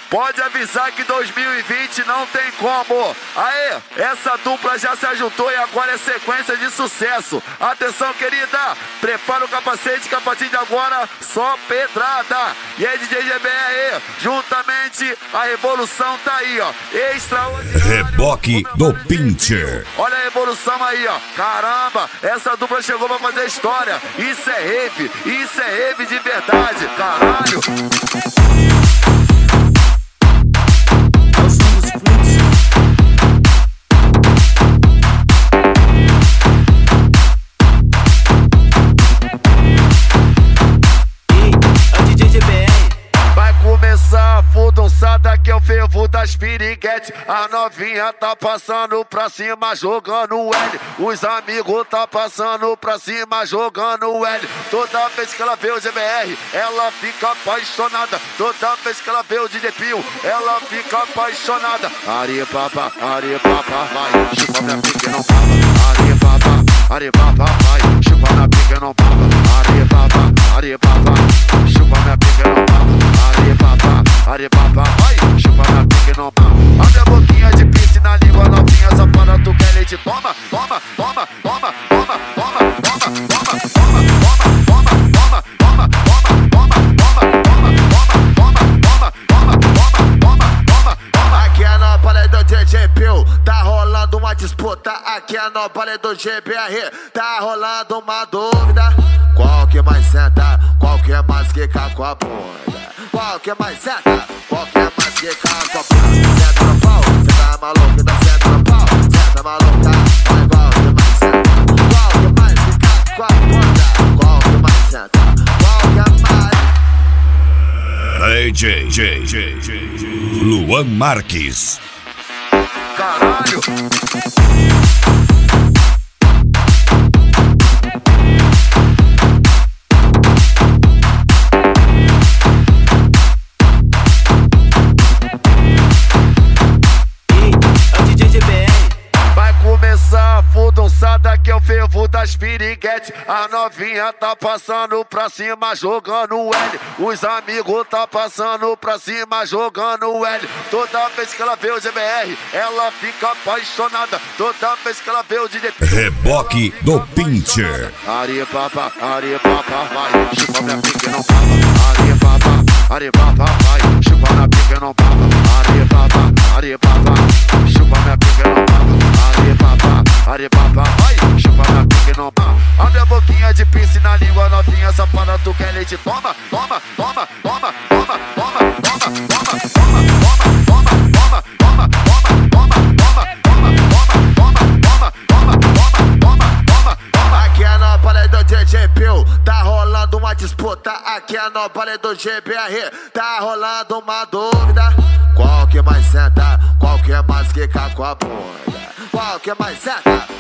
pode avisar que 2020 não tem como. Aê, essa dupla já se ajuntou e agora é sequência de sucesso. Atenção, querida, prepara o capacete que a partir de agora só pedrada. E aí, DJ GBR, juntamente a revolução tá aí, ó. Extraordinário. Reboque do Pincher. Olha a revolução aí, ó. Caramba, essa dupla chegou pra fazer história. Isso é rave de verdade, caralho. Começar a fudunçada que é o fervo das piriguete. A novinha tá passando pra cima jogando L. Os amigos tá passando pra cima jogando L. Toda vez que ela vê o GBR, ela fica apaixonada. Toda vez que ela vê o DJ Pio, ela fica apaixonada. Aripapa, vai, chupa minha pique não papa. Aripapa, vai, chupa minha pique não papa. Aripapa, chupa minha pique não papa. Aripapa, vai, chupa na pique não pau. Abre a boquinha de piercing na língua novinha, safada, tu quer leite? Toma. Aqui é no palé do DJ Pio, tá rolando uma disputa. Aqui é no palé do GBR, tá rolando uma dúvida. Qual que mais senta? Qual que é mais quica com a bunda? Qual que é mais senta? Qual que é mais quica com a bunda? Senta no pau, cê tá maluco, então senta no pau. Senta maluca, vai qual que mais senta? Qual que mais quica com a bunda? Qual que mais senta? Qual que é mais? DJ Luan Marques. Caralho! Começar a fudunçada que é o fervo das piriguete. A novinha tá passando pra cima jogando L. Os amigos tá passando pra cima jogando L. Toda vez que ela vê o GBR, ela fica apaixonada. Toda vez que ela vê o DJ Reboque do Pincher. Aripapa, vai, chupa minha pique não papa. Aripapa, vai, chupa minha pique não papa. Aripapa, chupa minha pique não papa. Aripapa, vai, chupa na pique não pau. Abre a boquinha de piercing na língua novinha, safada, tu quer leite? Toma. Aqui é no palé do DJ Pio, tá rolando uma disputa. Aqui é no palé do GBR, tá rolando uma dúvida. Qual que mais senta? Qual que é mais quica com a bunda? Qual que mais senta?